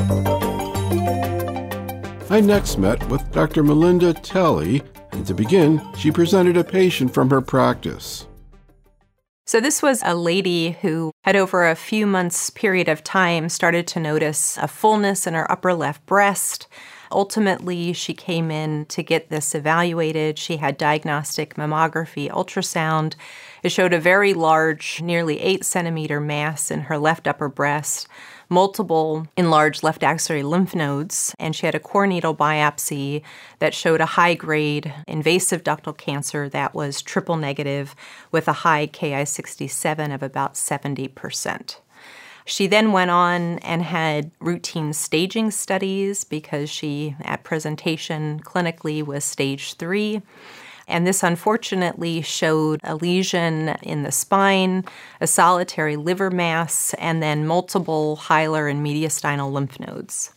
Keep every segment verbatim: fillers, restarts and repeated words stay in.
I next met with Doctor Melinda Telle, and to begin, she presented a patient from her practice. So this was a lady who had over a few months period of time started to notice a fullness in her upper left breast. Ultimately, she came in to get this evaluated. She had diagnostic mammography ultrasound. It showed a very large, nearly eight centimeter mass in her left upper breast, multiple enlarged left axillary lymph nodes, and she had a core needle biopsy that showed a high-grade invasive ductal cancer that was triple negative with a high Ki sixty-seven of about seventy percent. She then went on and had routine staging studies because she, at presentation clinically, was stage three. And this unfortunately showed a lesion in the spine, a solitary liver mass, and then multiple hilar and mediastinal lymph nodes.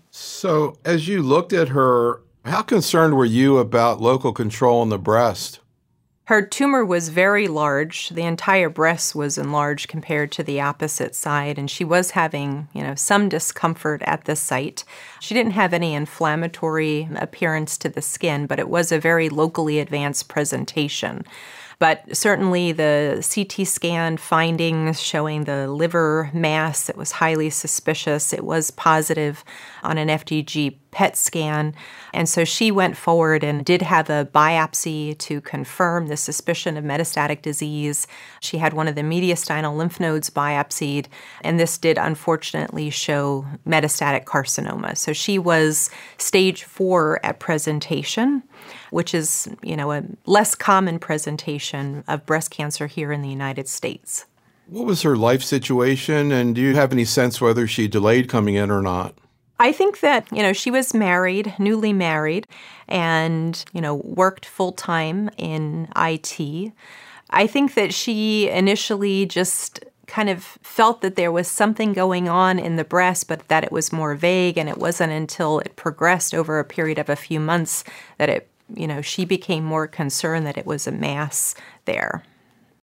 So as you looked at her, how concerned were you about local control in the breast? Her tumor was very large. The entire breast was enlarged compared to the opposite side, and she was having, you know, some discomfort at the site. She didn't have any inflammatory appearance to the skin, but it was a very locally advanced presentation. But certainly the C T scan findings showing the liver mass, it was highly suspicious. It was positive on an F D G P E T scan. And so she went forward and did have a biopsy to confirm the suspicion of metastatic disease. She had one of the mediastinal lymph nodes biopsied, and this did unfortunately show metastatic carcinoma. So she was stage four at presentation, which is, you know, a less common presentation of breast cancer here in the United States. What was her life situation, and do you have any sense whether she delayed coming in or not? I think that, you know, she was married, newly married, and, you know, worked full-time in I T. I think that she initially just kind of felt that there was something going on in the breast, but that it was more vague, and it wasn't until it progressed over a period of a few months that it, you know, she became more concerned that it was a mass there.